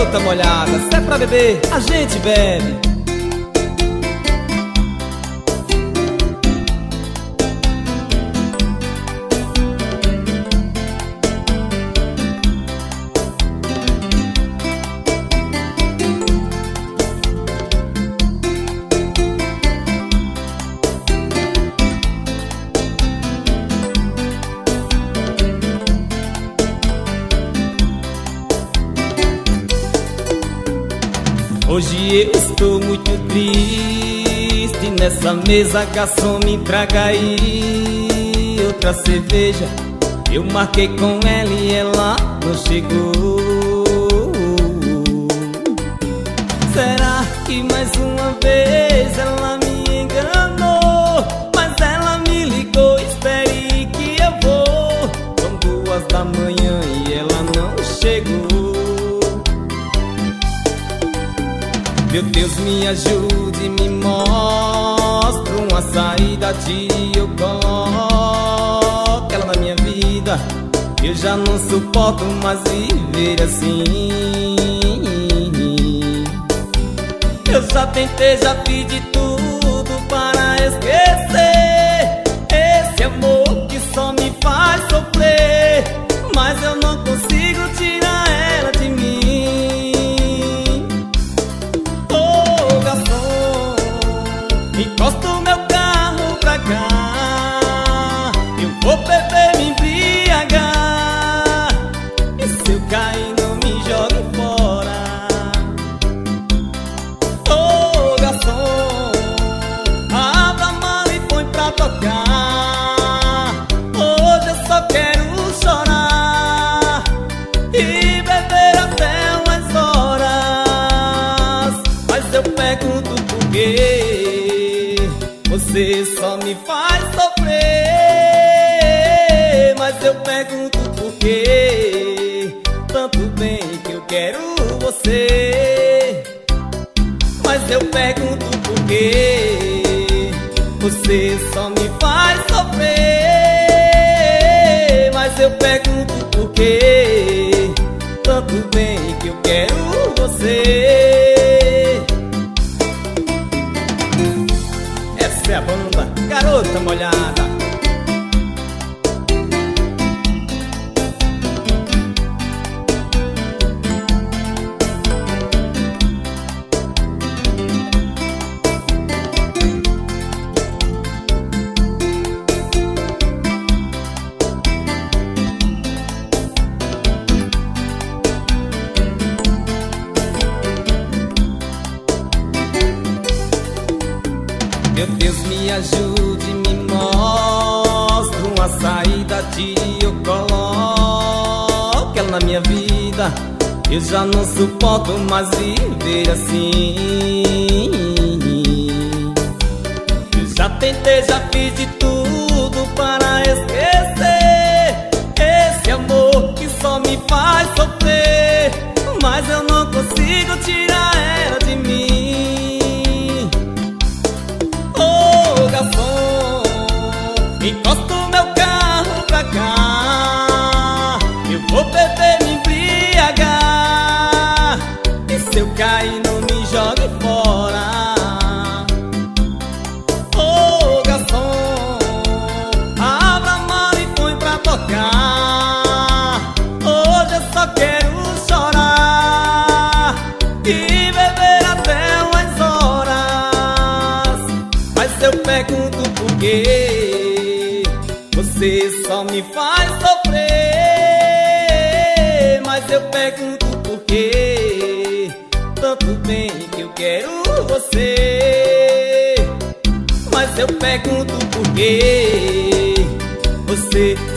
garota molhada, se é pra beber, a gente bebe. Hoje eu estou muito triste. Nessa mesa, garçom, me traga aí outra cerveja. Eu marquei com ela e ela não chegou. Será que mais uma vez ela me enganou? Mas ela me ligou, espere que eu vou. São 2 da manhã e ela não chegou. Meu Deus, me ajude, me mostre uma saída. Eu coloco ela na minha vida. Eu já não suporto mais viver assim. Eu já tentei, já fiz de tudo para esquecer esse amor que só me faz sofrer. Mas eu não consigo tirar ela de mim. Encosta o meu carro pra cá, eu vou beber, me embriagar. E se eu cair, não me jogue fora. Ô garçom, abra a mala e põe pra tocar. Hoje eu só quero chorar e beber até umas horas. Mas eu pergunto por quê você só me faz sofrer. Mas eu pergunto por quê? Tanto bem que eu quero você. Mas eu pergunto por quê? Você só me faz sofrer. Mas eu pergunto por quê? Tanto bem que eu quero você. Essa é a banda Garota Molhada. Meu Deus, me ajude, me mostre uma saída. Eu coloco ela na minha vida. Eu já não suporto mais viver assim. Eu já tentei, já fiz de tudo para esquecer esse amor que só me faz sofrer. Mas eu não consigo tirar ela de mim. Garçom, encosta o meu carro pra cá, eu vou beber, me embriagar. E se eu cair, não me jogue fora. Ô garçom, abra a mala e põe pra tocar. Hoje eu só quero chorar e beber até umas horas. Mas eu pergunto por quê? Você só me faz sofrer. Mas eu pergunto por quê? Tanto bem que eu quero você. Mas eu pergunto por quê? Você